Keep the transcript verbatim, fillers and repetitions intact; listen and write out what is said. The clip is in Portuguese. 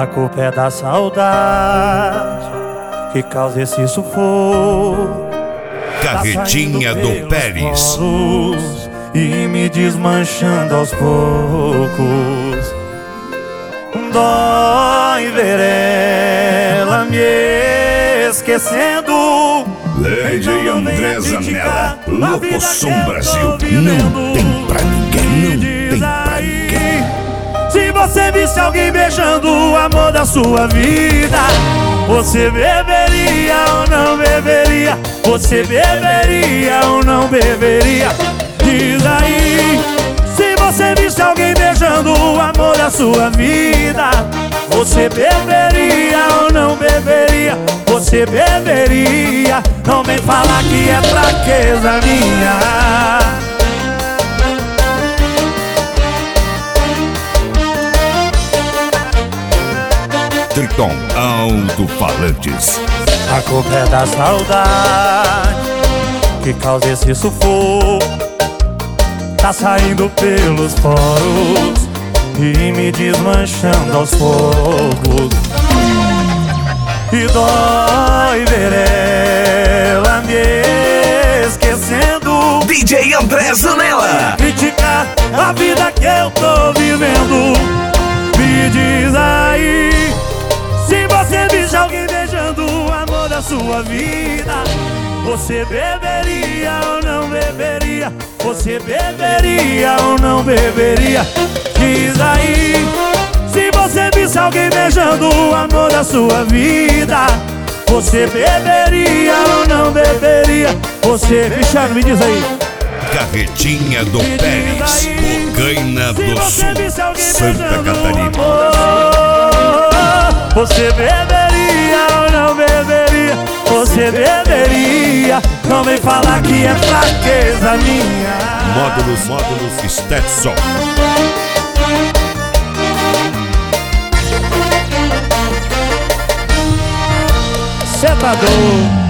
A culpa é da saudade que causa esse sufoco. Carretinha tá do Pérez e me desmanchando aos poucos. Dói ver ela me esquecendo. Lady André Zanella, Locosom Brasil. Não tem pra ninguém, não tem pra ninguém. Se você visse alguém beijando o amor da sua vida, você beberia ou não beberia? Você beberia ou não beberia? Diz aí. Se você visse alguém beijando o amor da sua vida, você beberia ou não beberia? Você beberia? Não vem falar que é fraqueza minha. Triton Alto-Falantes. A culpa é da saudade que causa esse sufoco. Tá saindo pelos poros e me desmanchando aos poucos. E dói ver ela me esquecendo. D J André Zanella. Criticar a vida que eu tô vivendo. Me diz aí, se você visse alguém beijando o amor da sua vida, você beberia ou não beberia? Você beberia ou não beberia? Diz aí. Se você visse alguém beijando o amor da sua vida, você beberia ou não beberia? Você, Cristiano, me diz aí. Carretinha do Me Pérez, diz aí. Bocaina Se do você Sul, visse alguém Santa beijando o Catarina. amor, você beberia ou não beberia? Você beberia? Não vem falar que é fraqueza minha. Módulos, módulos Stetson. Cê tá doido?